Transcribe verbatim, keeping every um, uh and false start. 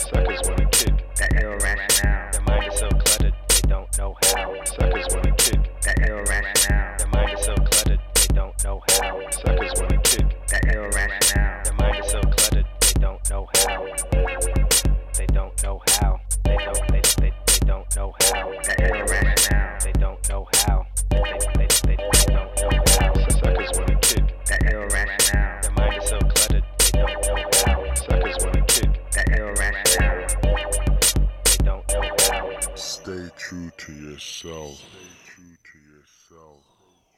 Suckers wanna kick that irrational. Their mind is so cluttered, they don't know how. Suckers wanna kick that irrational. Their mind is so cluttered, they don't know how. Suckers wanna kick that irrational. Their mind is so cluttered, they don't know how. They don't know how. They don't. They they they don't know how. that irrational. They don't know how. They they they, they don't know how. Suckers wanna kick that irrational. Their mind is so cluttered, they don't know how. Suckers wanna kick that irrational. they don't know how. Stay true to yourself. Stay true to yourself.